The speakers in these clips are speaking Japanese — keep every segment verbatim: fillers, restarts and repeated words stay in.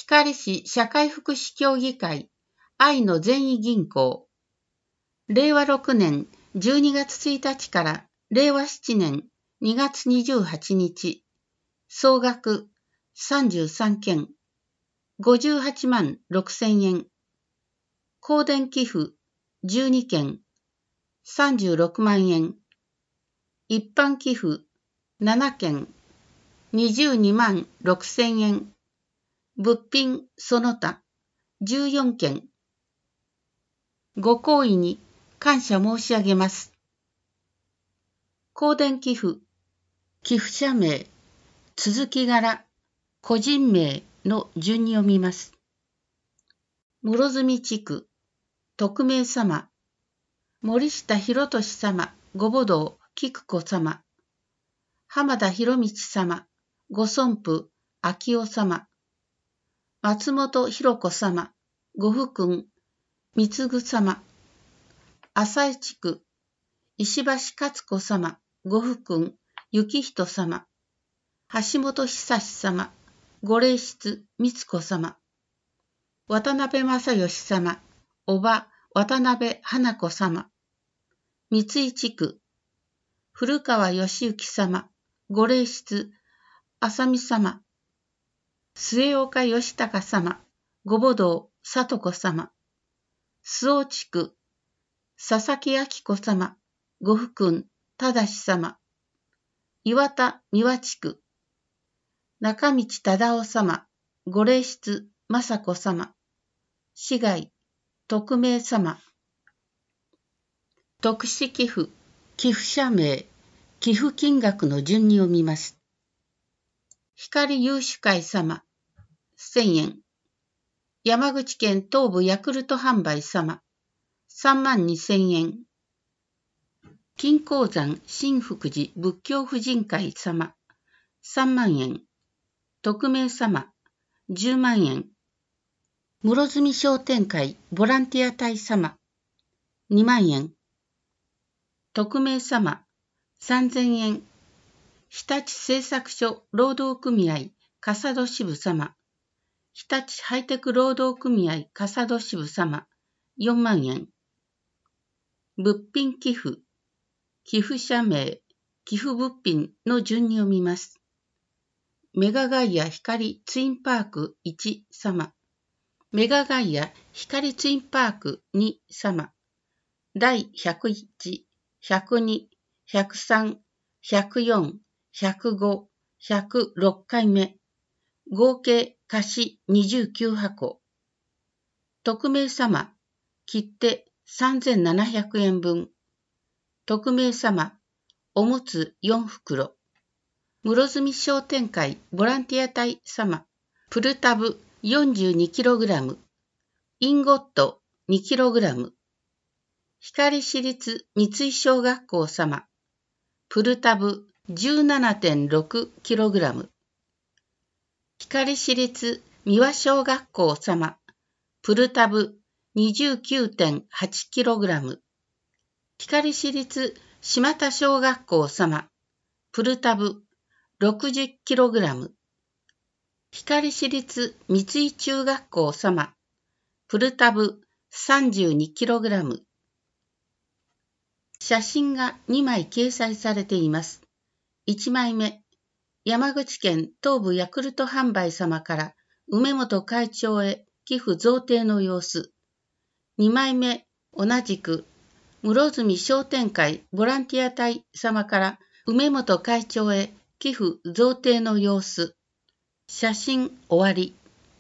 光市社会福祉協議会愛の善意銀行、れいわろくねんじゅうにがつついたちかられいわしちねんにがつにじゅうはちにち、総額さんじゅうさんけん、ごじゅうはちまんろくせんえん、公電寄付じゅうにけん、さんじゅうろくまんえん、一般寄付ななけん、にじゅうにまんろくせんえん、物品その他じゅうよんけん、ご好意に感謝申し上げます。公電寄付、寄付者名、続き柄、個人名の順に読みます。室積地区、匿名様、森下博俊様、ご母堂、菊子様、浜田博道様、ご尊父、昭夫様、松本博子様、ご夫君、三嗣様、浅井地区、石橋勝子様、ご夫君、幸人様、橋本久志様、ご霊室、光子様、渡辺正義様、叔母、渡辺花子様、三井地区、古川義行様、ご霊室、浅見様、末岡義孝様、ご母堂、里子様、周防地区、佐々木明子様、ご夫君、忠様、岩田三輪地区、中道忠夫様、ご霊室、雅子様、市外、匿名様、特殊寄付、寄付者名、寄付金額の順に読みます。光有志会様、せんえん。山口県東部ヤクルト販売様、さんまんにせんえん。金鉱山新福寺仏教婦人会様、さんまんえん。匿名様、じゅうまんえん。室積商店会ボランティア隊様、にまんえん。匿名様、さんぜんえん。日立製作所労働組合笠戸支部様、日立ハイテク労働組合笠戸支部様、よんまんえん。物品寄付、寄付者名、寄付物品の順に読みます。メガガイア光ツインパークいち様、メガガイア光ツインパークに様、だいひゃくいち、ひゃくに、ひゃくさん、ひゃくよん、ひゃくご、ひゃくろっかいめ、合計貸しにじゅうきゅうはこ。匿名様、切手さんぜんななひゃくえんぶん。匿名様、おむつよんふくろ。室積商店会ボランティア隊様、プルタブ よんじゅうにキログラム、インゴット にキログラム、光市立三井小学校様、プルタブ じゅうななてんろくキログラム、光市立三輪小学校様、プルタブ にじゅうきゅうてんはちキログラム、光市立島田小学校様、プルタブ ろくじゅうキログラム、光市立三井中学校様、プルタブ さんじゅうにキログラム。写真がにまい掲載されています。いちまいめ、山口県東部ヤクルト販売様から梅本会長へ寄付贈呈の様子。にまいめ、同じく室積商店会ボランティア隊様から梅本会長へ寄付贈呈の様子。写真終わり。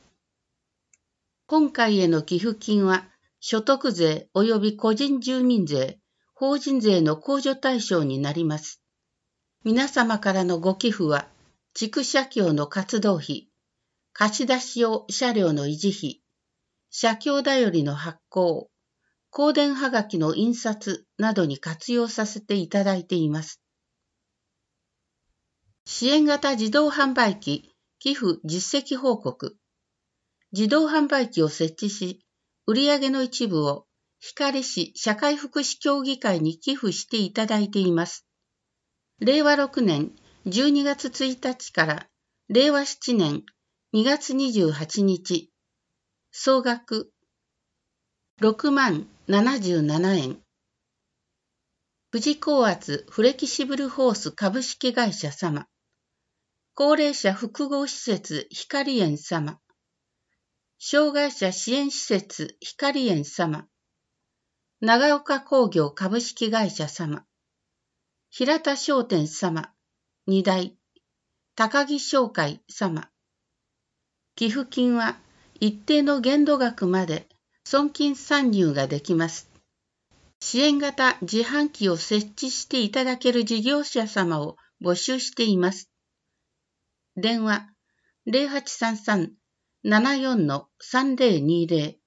今回への寄付金は所得税及び個人住民税、法人税の控除対象になります。皆様からのご寄付は、地区社協の活動費、貸し出し用車両の維持費、社協だよりの発行、公電はがきの印刷などに活用させていただいています。支援型自動販売機寄付実績報告。自動販売機を設置し、売上の一部を光市社会福祉協議会に寄付していただいています。れいわろくねんじゅうにがつついたちかられいわしちねんにがつにじゅうはちにち、総額ろくまんななじゅうななえん。富士高圧フレキシブルホース株式会社様、高齢者複合施設光園様、障害者支援施設光園様、長岡工業株式会社様、平田商店様、にだい、高木商会様。寄付金は一定の限度額まで損金算入ができます。支援型自販機を設置していただける事業者様を募集しています。電話ゼロはちさんさん ななよん さんゼロにゼロ